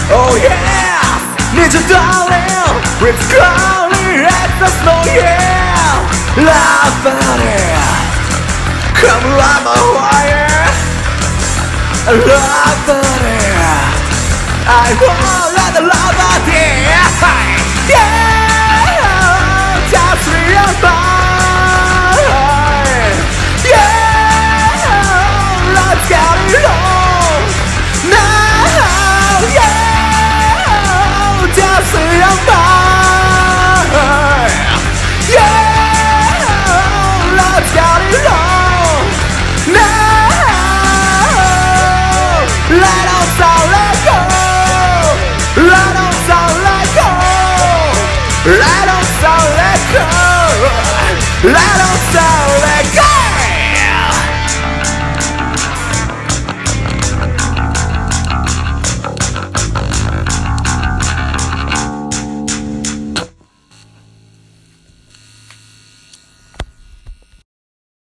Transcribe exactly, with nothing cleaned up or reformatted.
Oh yeah, need you darling, with calling at the snow, yeah. Love buddy, come ride my wire. Love buddy, I won't let the love buddy, yeah. Just realize, yeah. Let's get it on now, yeah. Just realize, yeah. Let's get it on now. Let us all let go. Let us all let go. Let us all let go. Let us all let go.